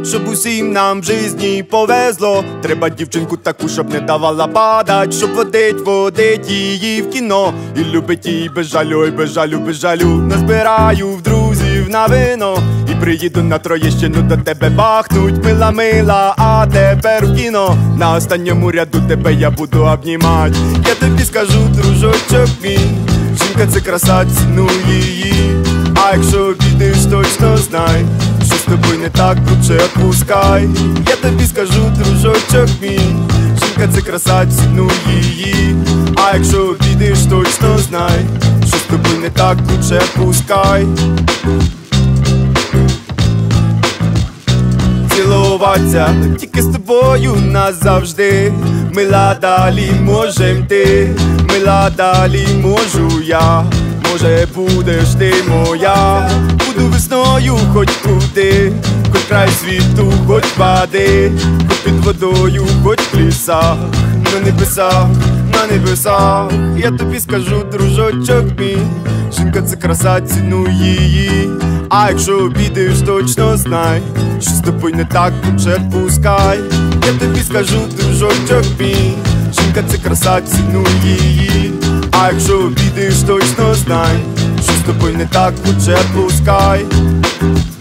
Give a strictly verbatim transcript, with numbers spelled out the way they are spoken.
щоб усім нам в житті повезло. Треба дівчинку таку, щоб не давала падать, щоб водить, водить її в кіно. І любить її без жалю, ой, без жалю, без жалю. Назбираю в друзів на вино і приїду на Троєщину до тебе бахнуть. Мила, мила, а тепер в кіно. На останньому ряду тебе я буду обнімать. Я тобі скажу, дружочок мій, жінка це краса, цінуй її. А якщо підеш, точно знай, що з тобою не так, лучше отпускай. Я тобі скажу, дружочок мій, жінка це краса, цінуй її. А якщо підеш, точно знай, що з тобою не так, лучше отпускай. Цілуватися тільки з тобою назавжди. Мила, далі можем ти, мила, далі можу я. Може будеш ти моя. Буду весною хоч куди, хоч край світу, хоч води, хоч під водою, хоч в лісах, на небесах, на небесах. Я тобі скажу, дружочок мій, жінка це краса, цінуй її. А якщо обідеш, точно знай, що з тобою не так, лучше відпускай. Я тобі скажу, дружочок мій, жінка це краса, цінуй її. А якщо обідеш, точно знай, що з тобою не так, лучше відпускай.